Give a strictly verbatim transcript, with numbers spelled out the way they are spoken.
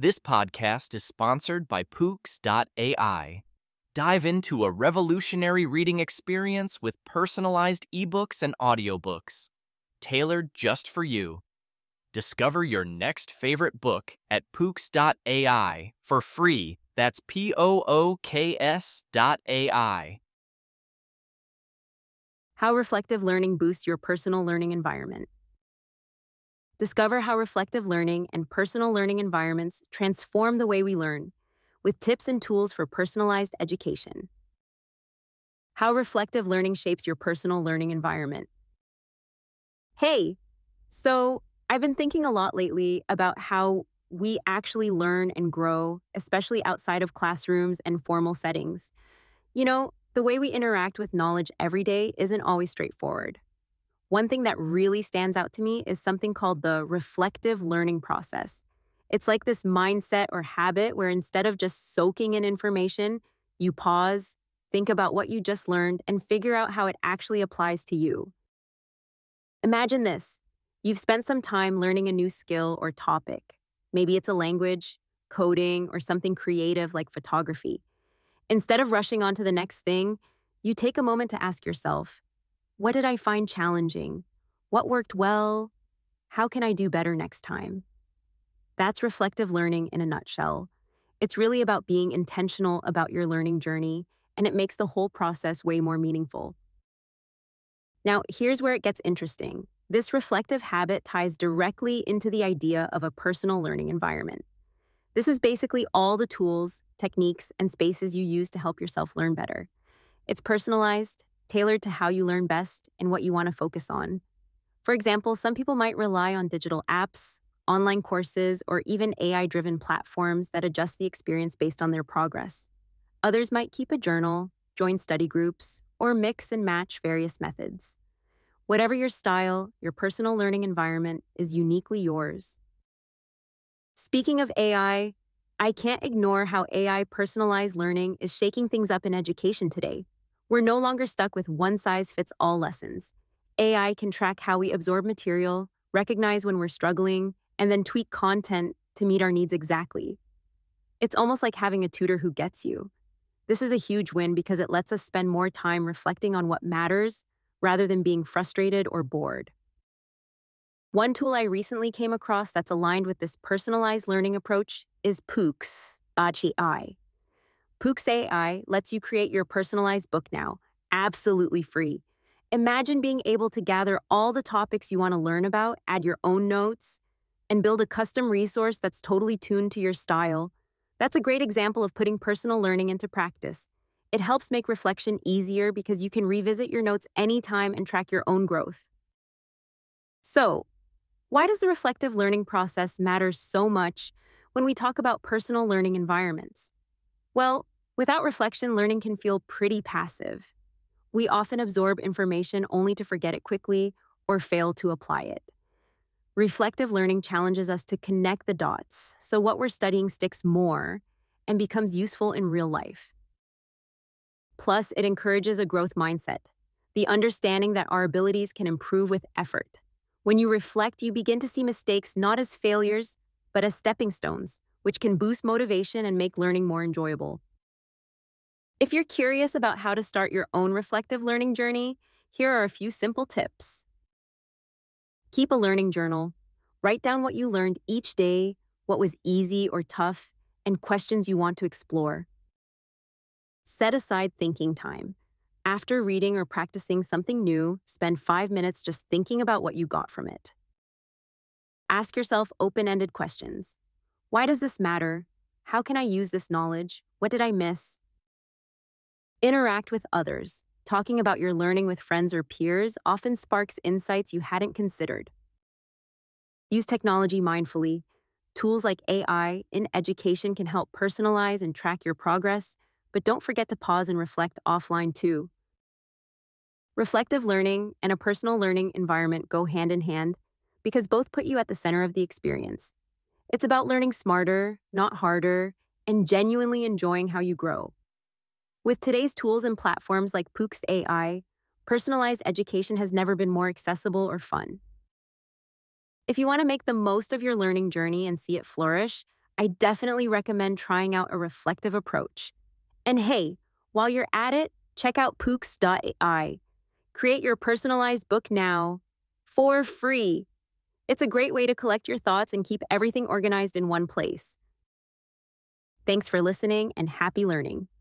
This podcast is sponsored by Pooks dot A I. Dive into a revolutionary reading experience with personalized ebooks and audiobooks, tailored just for you. Discover your next favorite book at Pooks dot A I for free. That's P O O K S dot A I. How reflective learning boosts your personal learning environment. Discover how reflective learning and personal learning environments transform the way we learn, with tips and tools for personalized education. How reflective learning shapes your personal learning environment. Hey, so I've been thinking a lot lately about how we actually learn and grow, especially outside of classrooms and formal settings. You know, the way we interact with knowledge every day isn't always straightforward. One thing that really stands out to me is something called the reflective learning process. It's like this mindset or habit where instead of just soaking in information, you pause, think about what you just learned, and figure out how it actually applies to you. Imagine this. You've spent some time learning a new skill or topic. Maybe it's a language, coding, or something creative like photography. Instead of rushing on to the next thing, you take a moment to ask yourself, what did I find challenging? What worked well? How can I do better next time? That's reflective learning in a nutshell. It's really about being intentional about your learning journey, and it makes the whole process way more meaningful. Now, here's where it gets interesting. This reflective habit ties directly into the idea of a personal learning environment. This is basically all the tools, techniques, and spaces you use to help yourself learn better. It's personalized, tailored to how you learn best and what you want to focus on. For example, some people might rely on digital apps, online courses, or even A I-driven platforms that adjust the experience based on their progress. Others might keep a journal, join study groups, or mix and match various methods. Whatever your style, your personal learning environment is uniquely yours. Speaking of A I, I can't ignore how A I personalized learning is shaking things up in education today. We're no longer stuck with one-size-fits-all lessons. A I can track how we absorb material, recognize when we're struggling, and then tweak content to meet our needs exactly. It's almost like having a tutor who gets you. This is a huge win because it lets us spend more time reflecting on what matters rather than being frustrated or bored. One tool I recently came across that's aligned with this personalized learning approach is Pooks dot A I. Pooks dot A I lets you create your personalized book now, absolutely free. Imagine being able to gather all the topics you want to learn about, add your own notes, and build a custom resource that's totally tuned to your style. That's a great example of putting personal learning into practice. It helps make reflection easier because you can revisit your notes anytime and track your own growth. So, why does the reflective learning process matter so much when we talk about personal learning environments? Well, without reflection, learning can feel pretty passive. We often absorb information only to forget it quickly or fail to apply it. Reflective learning challenges us to connect the dots so what we're studying sticks more and becomes useful in real life. Plus, it encourages a growth mindset, the understanding that our abilities can improve with effort. When you reflect, you begin to see mistakes not as failures, but as stepping stones, which can boost motivation and make learning more enjoyable. If you're curious about how to start your own reflective learning journey, here are a few simple tips. Keep a learning journal. Write down what you learned each day, what was easy or tough, and questions you want to explore. Set aside thinking time. After reading or practicing something new, spend five minutes just thinking about what you got from it. Ask yourself open-ended questions. Why does this matter? How can I use this knowledge? What did I miss? Interact with others. Talking about your learning with friends or peers often sparks insights you hadn't considered. Use technology mindfully. Tools like A I in education can help personalize and track your progress, but don't forget to pause and reflect offline too. Reflective learning and a personal learning environment go hand in hand because both put you at the center of the experience. It's about learning smarter, not harder, and genuinely enjoying how you grow. With today's tools and platforms like Pooks dot A I, personalized education has never been more accessible or fun. If you want to make the most of your learning journey and see it flourish, I definitely recommend trying out a reflective approach. And hey, while you're at it, check out Pooks dot A I. Create your personalized book now for free. It's a great way to collect your thoughts and keep everything organized in one place. Thanks for listening and happy learning.